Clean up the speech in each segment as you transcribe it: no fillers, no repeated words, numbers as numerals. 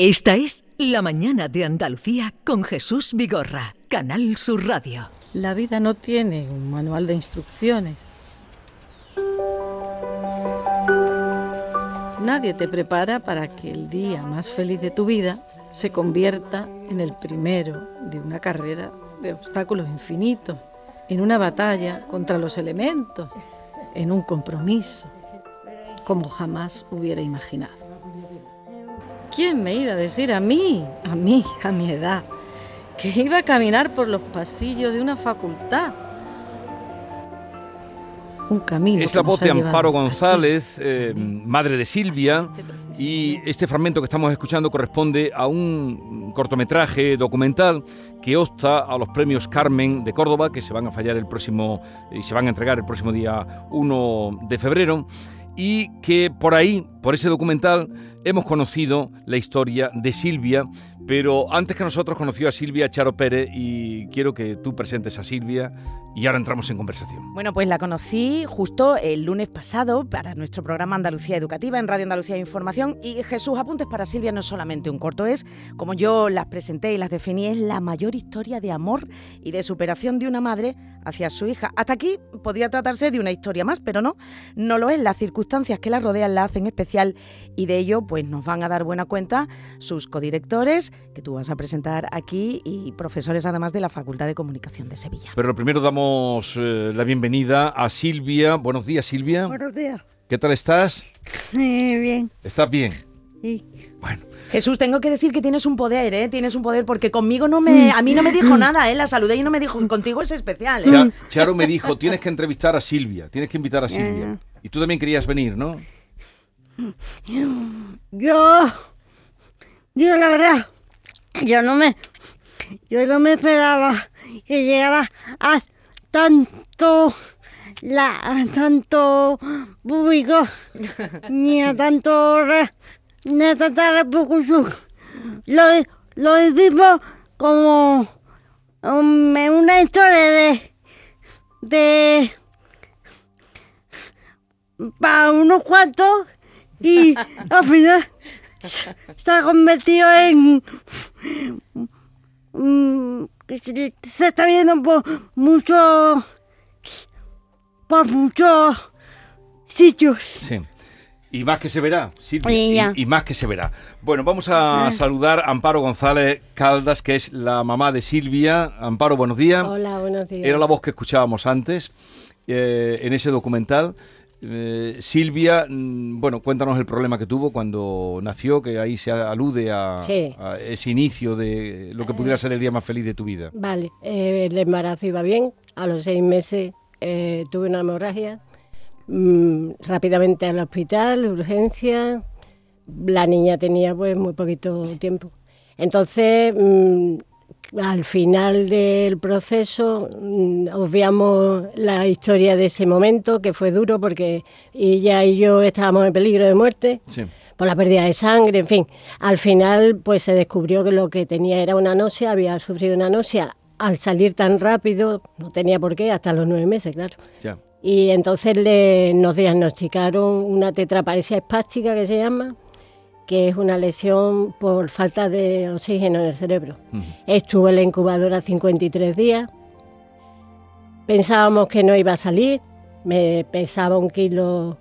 Esta es La Mañana de Andalucía con Jesús Vigorra, Canal Sur Radio. La vida no tiene un manual de instrucciones. Nadie te prepara para que el día más feliz de tu vida se convierta en el primero de una carrera de obstáculos infinitos, en una batalla contra los elementos, en un compromiso, como jamás hubiera imaginado. ¿Quién me iba a decir a mí, a mi edad, que iba a caminar por los pasillos de una facultad? Un camino. Es la voz de Amparo González, madre de Silvia, y este fragmento que estamos escuchando corresponde a un cortometraje documental que opta a los premios Carmen de Córdoba, que se van a entregar el próximo día 1 de febrero, y que por ahí, por ese documental, hemos conocido la historia de Silvia, pero antes que nosotros conoció a Silvia Charo Pérez, y quiero que tú presentes a Silvia y ahora entramos en conversación. Bueno, pues la conocí justo el lunes pasado para nuestro programa Andalucía Educativa en Radio Andalucía Información, y Jesús, Apuntes para Silvia no es solamente un corto, es, como yo las presenté y las definí, es la mayor historia de amor y de superación de una madre hacia su hija. Hasta aquí podría tratarse de una historia más, pero no lo es. Las circunstancias que la rodean la hacen especial, y de ello pues nos van a dar buena cuenta sus codirectores, que tú vas a presentar aquí, y profesores además de la Facultad de Comunicación de Sevilla. Pero primero damos la bienvenida a Silvia. Buenos días, Silvia. Buenos días. ¿Qué tal estás? Bien. ¿Estás bien? Sí. Bueno. Jesús, tengo que decir que tienes un poder, Tienes un poder, porque conmigo a mí no me dijo nada, La saludé y no me dijo, contigo es especial, Charo me dijo, tienes que entrevistar a Silvia, tienes que invitar a Silvia. Y tú también querías venir, ¿no? Yo la verdad, yo no me esperaba que llegara a tanto público, ni a tanta repercusión. Lo hicimos como una historia de para unos cuantos, y al final se ha convertido en se está viendo por muchos sitios. Sí. Y más que se verá, Silvia, y más que se verá. Bueno, vamos a saludar a Amparo González Caldas, que es la mamá de Silvia. Amparo, buenos días. Hola, buenos días. Era la voz que escuchábamos antes en ese documental. Silvia, bueno, cuéntanos el problema que tuvo cuando nació, que ahí se alude a ese inicio de lo que pudiera ser el día más feliz de tu vida. Vale, el embarazo iba bien. A los 6 meses tuve una hemorragia. Rápidamente al hospital, urgencia. La niña tenía pues muy poquito tiempo. Entonces, al final del proceso, obviamos la historia de ese momento, que fue duro porque ella y yo estábamos en peligro de muerte. Sí. Por la pérdida de sangre, en fin. Al final pues se descubrió que lo que tenía era una náusea, había sufrido una náusea. Al salir tan rápido, no tenía por qué, hasta los 9 meses, claro. Ya. Y entonces nos diagnosticaron una tetraparesia espástica, que se llama, que es una lesión por falta de oxígeno en el cerebro. Estuvo en la incubadora 53 días. Pensábamos que no iba a salir. Me pesaba 1 kilo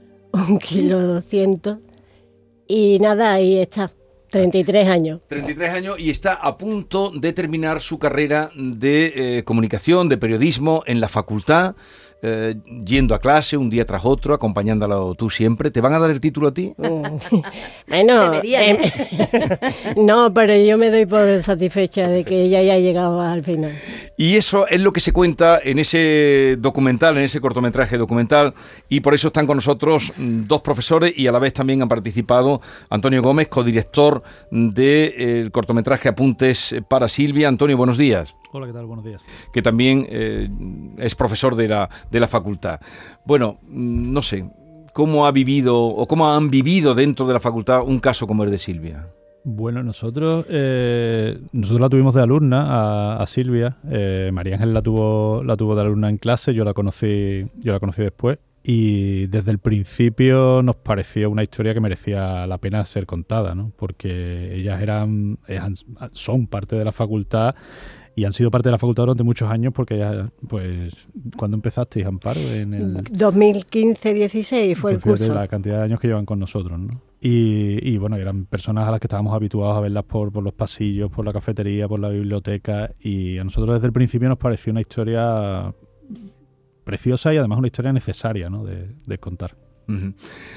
200. Y nada, ahí está. 33 años. 33 años, y está a punto de terminar su carrera de comunicación, de periodismo en la facultad. Yendo a clase un día tras otro, acompañándolo tú siempre. ¿Te van a dar el título a ti? Bueno, no, pero yo me doy por satisfecha de que ella ya ha llegado al final. Y eso es lo que se cuenta en ese documental, en ese cortometraje documental, y por eso están con nosotros 2 profesores, y a la vez también han participado Antonio Gómez, codirector del cortometraje Apuntes para Silvia. Antonio, buenos días. Hola, ¿qué tal? Buenos días. Que también es profesor de la facultad. Bueno, no sé, ¿cómo ha vivido o cómo han vivido dentro de la facultad un caso como el de Silvia? Bueno, nosotros la tuvimos de alumna a Silvia. María Ángel la tuvo de alumna en clase, yo la conocí después. Y desde el principio nos pareció una historia que merecía la pena ser contada, ¿no? Porque ellas son parte de la facultad y han sido parte de la facultad durante muchos años, porque ya, pues, ¿cuándo empezasteis, Amparo? En el 2015-16 fue el fíjate curso. la cantidad de años que llevan con nosotros, ¿no? Y bueno, eran personas a las que estábamos habituados a verlas por los pasillos, por la cafetería, por la biblioteca, y a nosotros desde el principio nos pareció una historia preciosa y además una historia necesaria, ¿no? de contar. Uh-huh.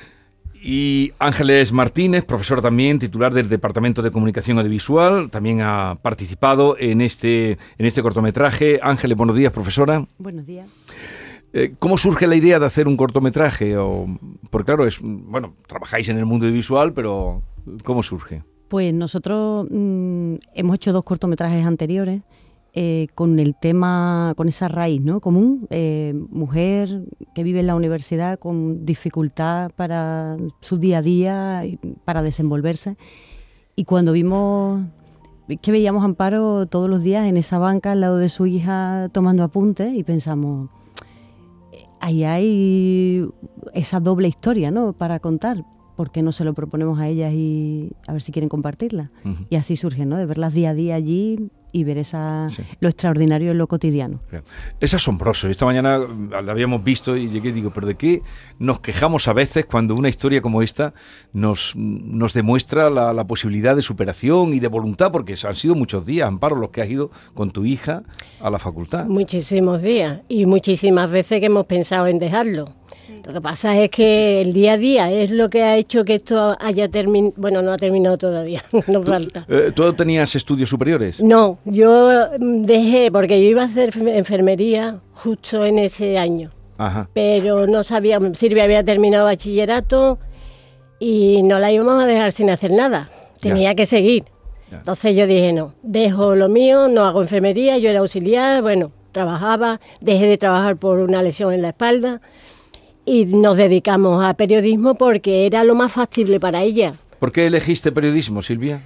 Y Ángeles Martínez, profesora también, titular del Departamento de Comunicación Audiovisual, también ha participado en este cortometraje. Ángeles, buenos días, profesora. Buenos días. ¿Cómo surge la idea de hacer un cortometraje? Porque claro, trabajáis en el mundo audiovisual, pero ¿cómo surge? Pues nosotros hemos hecho 2 cortometrajes anteriores con el tema, con esa raíz, ¿no?, común, mujer que vive en la universidad con dificultad para su día a día, para desenvolverse. Y cuando veíamos a Amparo todos los días en esa banca al lado de su hija tomando apuntes, y pensamos, ahí hay esa doble historia, ¿no?, para contar. ¿Por qué no se lo proponemos a ellas y a ver si quieren compartirla? Uh-huh. Y así surge, ¿no?, de verlas día a día allí y ver lo extraordinario en lo cotidiano. Es asombroso. Esta mañana la habíamos visto y llegué y digo, ¿pero de qué nos quejamos a veces cuando una historia como esta nos demuestra la posibilidad de superación y de voluntad? Porque han sido muchos días, Amparo, los que has ido con tu hija a la facultad. Muchísimos días y muchísimas veces que hemos pensado en dejarlo. Lo que pasa es que el día a día es lo que ha hecho que esto haya terminado. Bueno, no ha terminado todavía, nos falta. ¿Tú tenías estudios superiores? No, yo dejé, porque yo iba a hacer enfermería justo en ese año. Ajá. Pero no sabía, Silvia había terminado bachillerato y no la íbamos a dejar sin hacer nada. Tenía que seguir. Ya. Entonces yo dije, no, dejo lo mío, no hago enfermería, yo era auxiliar, bueno, trabajaba, dejé de trabajar por una lesión en la espalda. Y nos dedicamos a periodismo porque era lo más factible para ella. ¿Por qué elegiste periodismo, Silvia?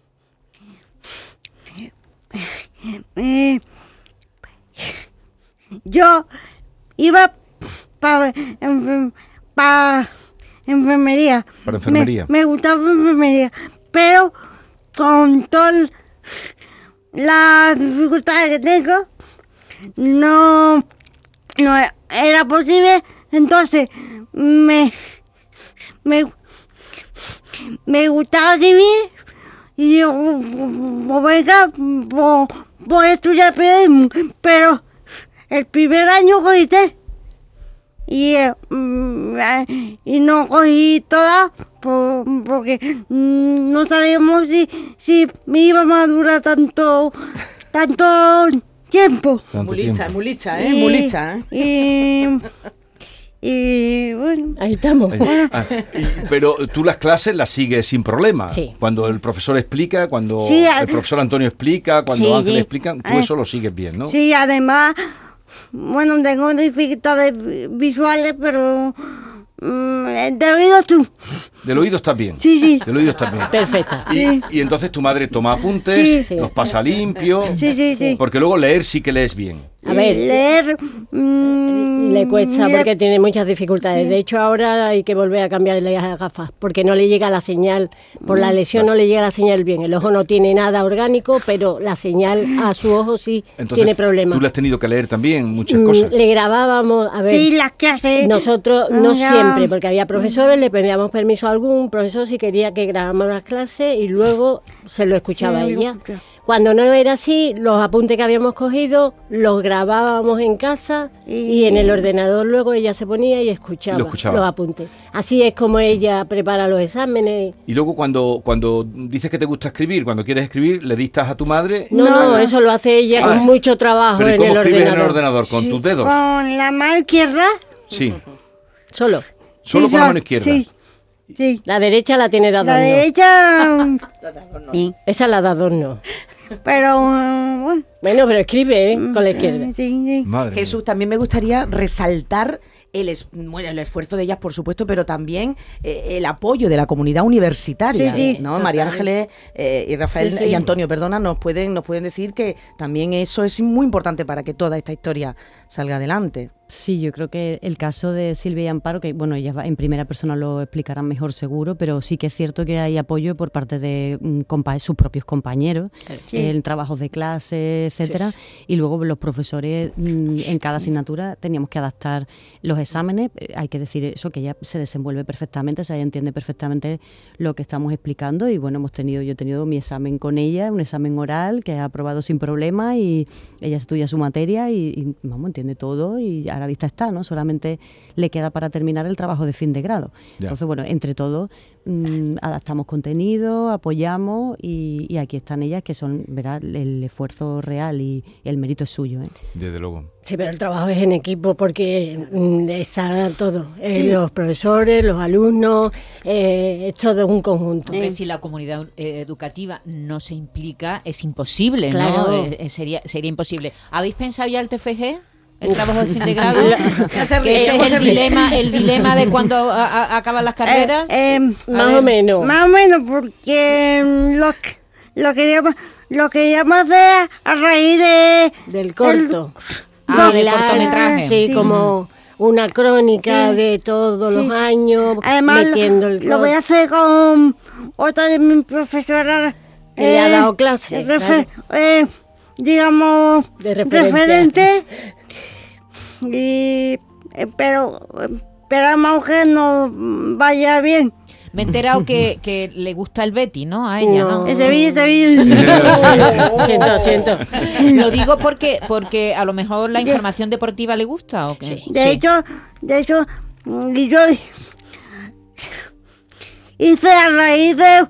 Yo iba para enfermería. ¿Para enfermería? Me gustaba enfermería, pero con todas las dificultades que tengo, no era posible. Entonces, me gustaba escribir y yo, venga, voy a estudiar periodismo, pero el primer año cogí y no cogí todas porque no sabíamos si me íbamos a durar tanto tiempo. Muy lista, Y bueno, ahí estamos. Pero tú las clases las sigues sin problema. Sí. Cuando el profesor explica, cuando el profesor Antonio explica, cuando Ángel explica, tú eso lo sigues bien, ¿no? Sí, además, bueno, tengo dificultades visuales, pero del oído tú. ¿Del oído estás bien? Sí. Del oído estás bien. Perfecta. Y entonces tu madre toma apuntes, Sí. los pasa limpio. Sí. Porque luego leer sí que lees bien. A ver, leer le cuesta porque tiene muchas dificultades. De hecho, ahora hay que volver a cambiarle las gafas porque no le llega la señal. Por la lesión no le llega la señal bien. El ojo no tiene nada orgánico, pero la señal a su ojo sí. Entonces, tiene problemas. Tú le has tenido que leer también muchas cosas. Le grabábamos, a ver. Sí, las clases. Nosotros no siempre, porque había profesores, le pedíamos permiso a algún profesor si quería que grabáramos las clases y luego se lo escuchaba a ella. Cuando no era así, los apuntes que habíamos cogido los grabábamos en casa y en el ordenador luego ella se ponía y escuchaba los apuntes. Así es como ella prepara los exámenes. Y luego cuando dices que te gusta escribir, cuando quieres escribir, ¿le dictas a tu madre? No, eso lo hace ella con mucho trabajo en el ordenador. ¿Cómo escribes en el ordenador? ¿Con tus dedos? Con la mano izquierda. Sí. Solo Con la mano izquierda. Sí. La derecha la tiene de adorno. La derecha. Sí. Esa la de adorno. Pero bueno, pero escribe con la izquierda. Sí. Jesús, también me gustaría resaltar el esfuerzo de ellas, por supuesto, pero también el apoyo de la comunidad universitaria, ¿no? María Ángeles y Rafael y Antonio, nos pueden decir que también eso es muy importante para que toda esta historia salga adelante. Sí, yo creo que el caso de Silvia y Amparo, que bueno, ellas en primera persona lo explicarán mejor seguro, pero sí que es cierto que hay apoyo por parte de sus propios compañeros, en trabajos de clase, etcétera, y luego los profesores en cada asignatura teníamos que adaptar los exámenes. Hay que decir eso, que ella se desenvuelve perfectamente, o sea, ella entiende perfectamente lo que estamos explicando, y bueno, yo he tenido mi examen con ella, un examen oral que ha aprobado sin problema, y ella estudia su materia y vamos, entiende todo, y a la vista está, ¿no? Solamente le queda para terminar el trabajo de fin de grado. Ya. Entonces, bueno, entre todos adaptamos contenido, apoyamos, y aquí están ellas, que son, verá, el esfuerzo real y el mérito es suyo, ¿eh? Desde luego. Sí, pero el trabajo es en equipo porque está todo, los profesores, los alumnos, es todo un conjunto. Hombre, si la comunidad educativa no se implica, es imposible, Claro. ¿no? Sería imposible. ¿Habéis pensado ya el TFG? El trabajo de fin de grado, que ese es el dilema de cuando acaban las carreras. Más o menos. Más o menos, porque lo queríamos hacer a raíz del corto. De cortometraje. Sí, como una crónica de todos los años, Además, metiendo el lo voy a hacer con otra de mis profesoras que le ha dado clase, digamos, de referencia. referente. Y esperamos que nos vaya bien. Me he enterado que le gusta el Betis, ¿no? A ella, ¿no? Ese vídeo. Siento. Lo digo porque a lo mejor la información deportiva le gusta, ¿o qué? Sí. De hecho, y yo hice a raíz de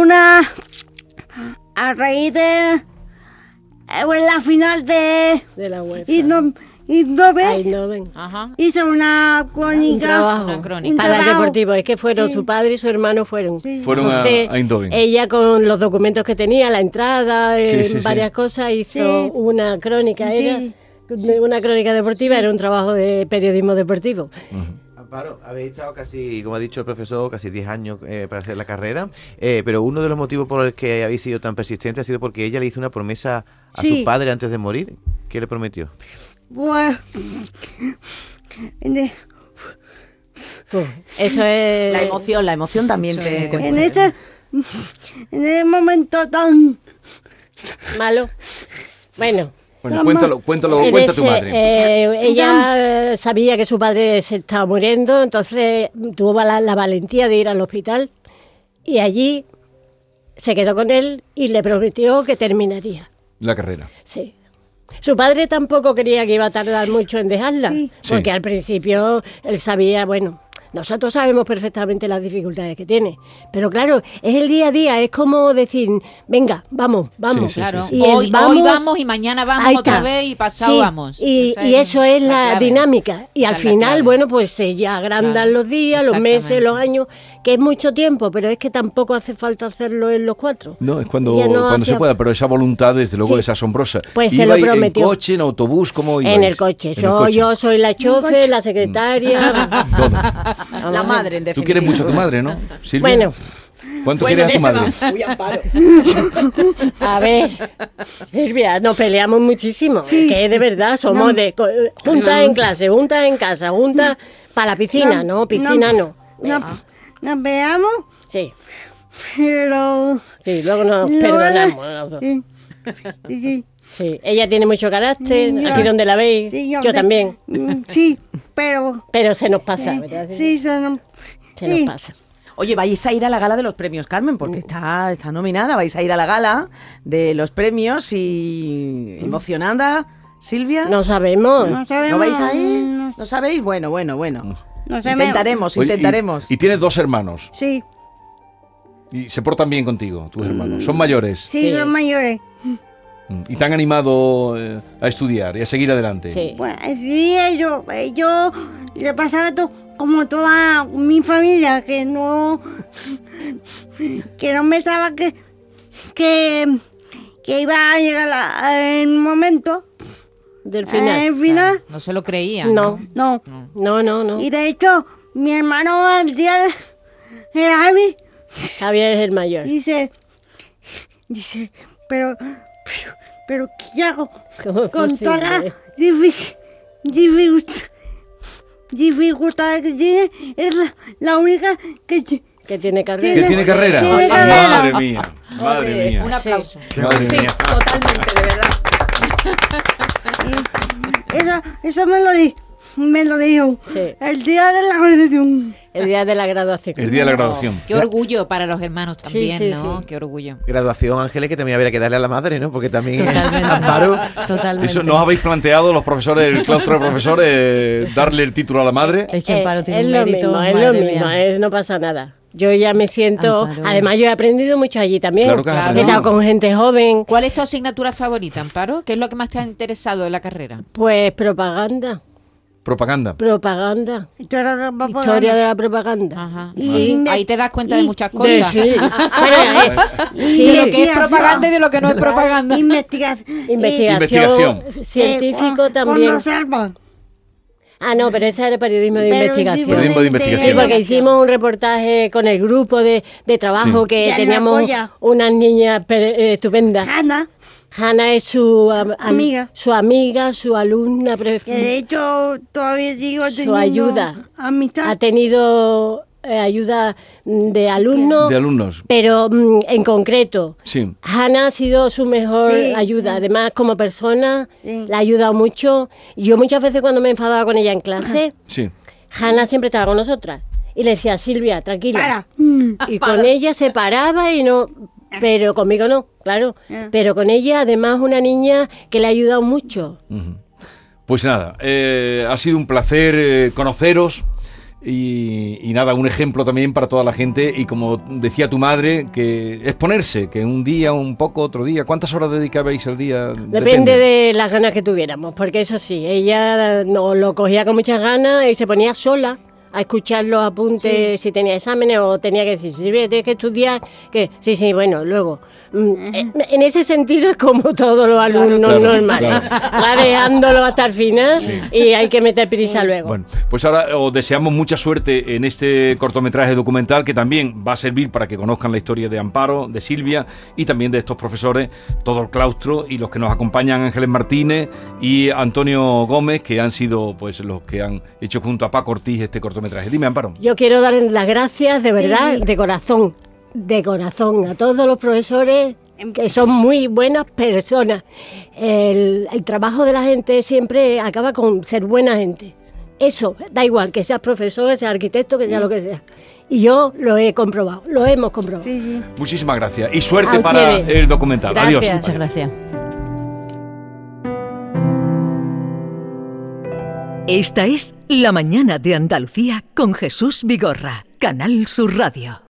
la final de la UEFA. Eindhoven. Ajá. Hice una crónica. Un trabajo. Una crónica. Para el deportivo. Es que fueron su padre y su hermano fueron. Sí. Fueron Entonces, a Eindhoven. ella con los documentos que tenía, la entrada, varias cosas, hizo Sí. una crónica. Sí. Una crónica deportiva, era un trabajo de periodismo deportivo. Amparo, habéis estado casi, como ha dicho el profesor, casi 10 años para hacer la carrera, pero uno de los motivos por los que habéis sido tan persistente ha sido porque ella le hizo una promesa a Sí. su padre antes de morir. ¿Qué le prometió? Bueno, Eso es... La emoción también te en ese momento tan malo. Bueno, Cuéntalo, en cuenta tu ese, madre. ella sabía que su padre se estaba muriendo, entonces tuvo la valentía de ir al hospital y allí se quedó con él y le prometió que terminaría. La carrera. Sí. Su padre tampoco creía que iba a tardar mucho en dejarla, Sí. porque Sí. al principio él sabía, bueno, nosotros sabemos perfectamente las dificultades que tiene, pero claro, es el día a día, es como decir, venga, vamos. Sí, sí, Claro. sí. Y el Hoy vamos y mañana vamos ahí otra está. vez y pasado Sí, vamos. Y Esa eso es la clave. dinámica. Y Esa al es la final, clave. bueno, pues se ya agrandan Claro, los días, los meses, exactamente. los años, que es mucho tiempo, pero es que tampoco hace falta hacerlo en los 4. No, es cuando Ya no se hacía- pueda, pero esa voluntad, desde luego, Sí. es asombrosa. Pues se lo ¿Ibais prometió. ¿En coche, en autobús? ¿Cómo ibais? En el coche. En el coche. Yo soy la chofer, la secretaria. Todo. La madre, en Tú definitiva. quieres mucho a tu madre, ¿no, Silvia? Bueno, ¿Cuánto quieres a tu madre? Uy, Amparo. a ver, Silvia, nos peleamos muchísimo. Que de verdad somos juntas en clase, juntas en casa, juntas para la piscina, no, piscina no. nos veamos, Sí, pero sí, luego nos Luego- perdonamos los dos. sí, Sí, ella tiene mucho carácter, Sí, aquí yo- donde la veis, sí, yo también, sí, pero pero se nos pasa, ¿verdad? sí, se nos Se nos sí. pasa. Oye, vais a ir a la gala de los premios Carmen, porque está nominada, vais a ir a la gala de los premios y emocionada, Silvia. No sabemos. No sabemos. ¿No vais a ir? No, ¿No sabéis? Bueno. no sabemos. Intentaremos. Oye, y tienes 2 hermanos. Sí, Y se portan bien contigo, tus hermanos. Son mayores. sí, Sí. los mayores. Y te han animado a estudiar y a seguir adelante. Sí. Bueno, sí, ellos le pasaba como toda mi familia, que no pensaba que iba a llegar el momento, Del final. el final, No se lo creía. No, no. no. Y de hecho, mi hermano el día de Javi Javier es el mayor. dice, pero, ¿qué hago? ¿Cómo es Con toda la posible? dificultades que tiene, es la única que tiene carrera. ¿Que tiene carrera? Tiene carrera. Madre mía, madre mía. Un aplauso. Sí. Madre Sí, mía. totalmente, de verdad. Eso me lo dijo Sí. el día de la graduación. El día de la graduación. El día de la graduación. Qué orgullo para los hermanos también, Sí, sí, ¿no? sí. Qué orgullo. Graduación, Ángeles, que también habría que darle a la madre, ¿no? Porque también Totalmente. Amparo. Totalmente. ¿Eso no os habéis planteado los profesores del claustro de profesores darle el título a la madre? Es que Amparo tiene es un lo mérito, mismo, es madre lo mía. mismo, no pasa nada. Yo ya me siento, Amparo. además yo he aprendido mucho allí también. Claro que has He aprendido. estado con gente joven, ¿Cuál es tu asignatura favorita, Amparo? ¿Qué es lo que más te ha interesado de la carrera? pues propaganda, Propaganda. Historia de la propaganda. historia de la propaganda. Ajá. Y Sí. me- Ahí te das cuenta de y- muchas De- cosas. sí. Bueno, sí, De lo que es Investigación. propaganda y de lo que no es propaganda. investigación científico también. Con Rosalba. Ah, no, pero ese era periodismo de Pero investigación. Periodismo de Sí, investigación. porque hicimos un reportaje con el grupo de trabajo Sí. que Ya, teníamos la polla. unas niñas estupendas. Ana, Hanna es su Amiga. su amiga, su alumna, que de hecho todavía sigo Su teniendo ayuda. amistad. ha tenido ayuda de alumnos, De alumnos. pero en concreto, Sí. Hanna ha sido su mejor Sí, ayuda. sí. Además, como persona, Sí. la ha ayudado mucho. Yo muchas veces cuando me enfadaba con ella en clase, Sí. Hanna siempre estaba con nosotras. Y le decía, Silvia, tranquila. Para. Y con ella se paraba y no... Pero conmigo no, claro. Pero con ella, además, una niña que le ha ayudado mucho. Ujú. Pues nada, ha sido un placer conoceros y nada, un ejemplo también para toda la gente y como decía tu madre, que exponerse, que un día, un poco, otro día. ¿Cuántas horas dedicabais al día? Depende de las ganas que tuviéramos, porque eso sí, ella no lo cogía con muchas ganas y se ponía sola a escuchar los apuntes si tenía exámenes o tenía que decir, Silvia, tienes que estudiar, que sí, bueno, luego. En ese sentido es como todos los alumnos Claro, normales, va dejándolo hasta el final y hay que meter prisa luego. Bueno, pues ahora os deseamos mucha suerte en este cortometraje documental que también va a servir para que conozcan la historia de Amparo, de Silvia y también de estos profesores, todo el claustro y los que nos acompañan, Ángeles Martínez y Antonio Gómez, que han sido pues los que han hecho junto a Paco Ortiz este cortometraje. Dime, Amparo. Yo quiero dar las gracias de verdad, de corazón, a todos los profesores que son muy buenas personas. El trabajo de la gente siempre acaba con ser buena gente. Eso, da igual, que seas profesor, que seas arquitecto, que sea lo que sea. Y yo lo he comprobado, lo hemos comprobado. Muchísimas gracias y suerte A para ustedes. el documental. Gracias. Adiós. Muchas gracias. Esta es La Mañana de Andalucía con Jesús Vigorra, Canal Sur Radio.